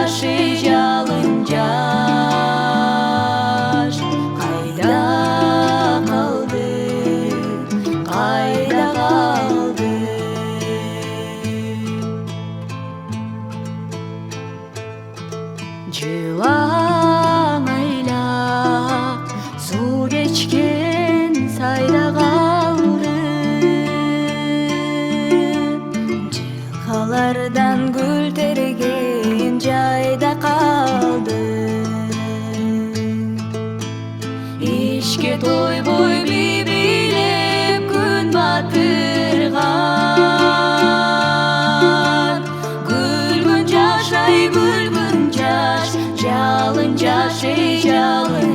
жашы жалынжаш. Кайда калды, кайда калды? Жылаң айлап суу кечкен сайда калды. Жылгалардан гүл терген жайда калды. Ишке тойбой бийлеп күн батырган. Күлгүн жаш ай күлгүн жаш, жалын жашы жалын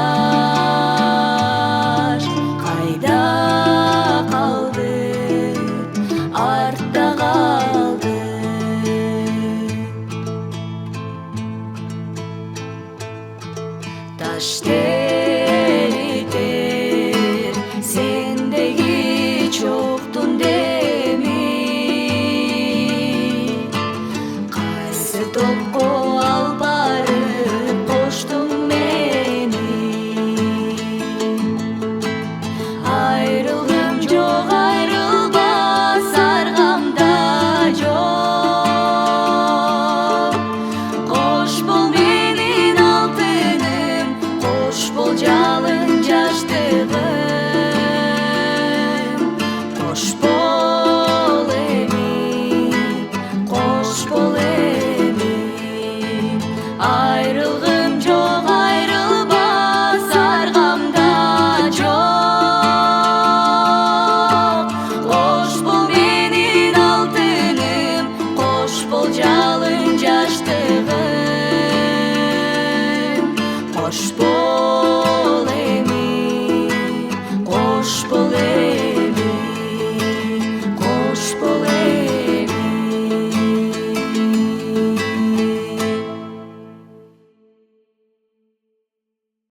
жаш. Кайда калды, артта калды? Таш теритер сендеги чоктун деми. Кайсы топ